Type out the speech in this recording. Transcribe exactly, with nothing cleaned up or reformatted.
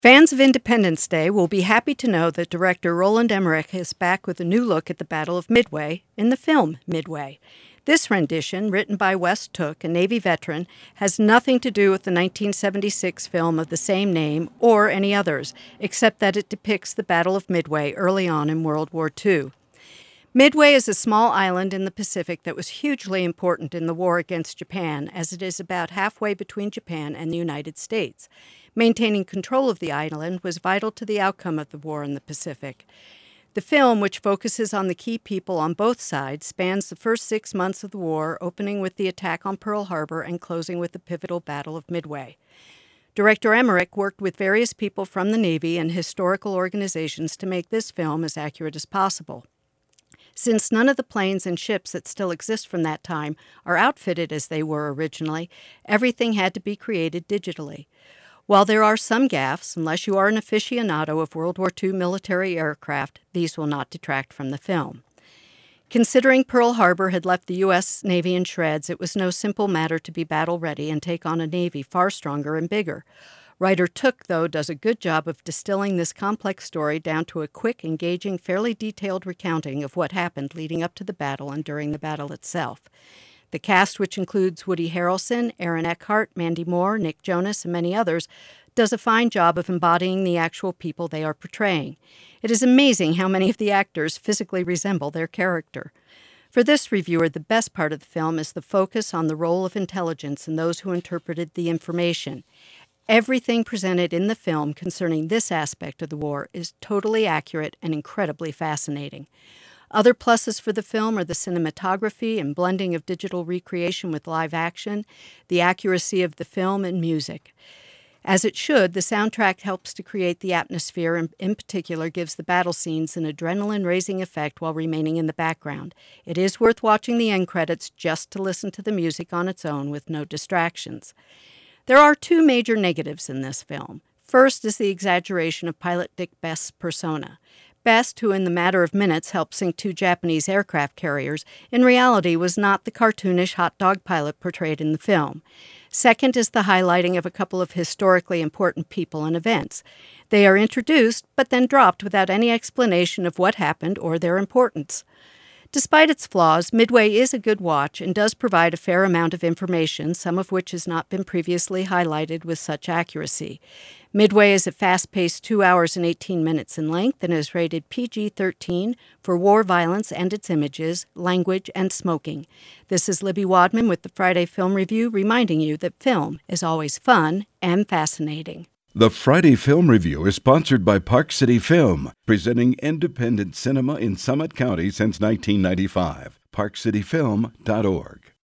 Fans of Independence Day will be happy to know that director Roland Emmerich is back with a new look at the Battle of Midway in the film Midway. This rendition, written by Wes Took, a Navy veteran, has nothing to do with the nineteen seventy-six film of the same name or any others, except that it depicts the Battle of Midway early on in World War Two. Midway is a small island in the Pacific that was hugely important in the war against Japan, as it is about halfway between Japan and the United States. Maintaining control of the island was vital to the outcome of the war in the Pacific. The film, which focuses on the key people on both sides, spans the first six months of the war, opening with the attack on Pearl Harbor and closing with the pivotal Battle of Midway. Director Emmerich worked with various people from the Navy and historical organizations to make this film as accurate as possible. Since none of the planes and ships that still exist from that time are outfitted as they were originally, everything had to be created digitally. While there are some gaffes, unless you are an aficionado of World War Two military aircraft, these will not detract from the film. Considering Pearl Harbor had left the U S Navy in shreds, it was no simple matter to be battle-ready and take on a Navy far stronger and bigger. Writer Took, though, does a good job of distilling this complex story down to a quick, engaging, fairly detailed recounting of what happened leading up to the battle and during the battle itself. The cast, which includes Woody Harrelson, Aaron Eckhart, Mandy Moore, Nick Jonas, and many others, does a fine job of embodying the actual people they are portraying. It is amazing how many of the actors physically resemble their character. For this reviewer, the best part of the film is the focus on the role of intelligence and those who interpreted the information. Everything presented in the film concerning this aspect of the war is totally accurate and incredibly fascinating. Other pluses for the film are the cinematography and blending of digital recreation with live action, the accuracy of the film, and music. As it should, the soundtrack helps to create the atmosphere and in particular gives the battle scenes an adrenaline-raising effect while remaining in the background. It is worth watching the end credits just to listen to the music on its own with no distractions. There are two major negatives in this film. First is the exaggeration of pilot Dick Best's persona. Best, who in the matter of minutes helped sink two Japanese aircraft carriers, in reality was not the cartoonish hot dog pilot portrayed in the film. Second is the highlighting of a couple of historically important people and events. They are introduced, but then dropped without any explanation of what happened or their importance. Despite its flaws, Midway is a good watch and does provide a fair amount of information, some of which has not been previously highlighted with such accuracy. Midway is a fast-paced two hours and eighteen minutes in length and is rated P G thirteen for war violence and its images, language, and smoking. This is Libby Wadman with the Friday Film Review, reminding you that film is always fun and fascinating. The Friday Film Review is sponsored by Park City Film, presenting independent cinema in Summit County since nineteen ninety-five. park city film dot org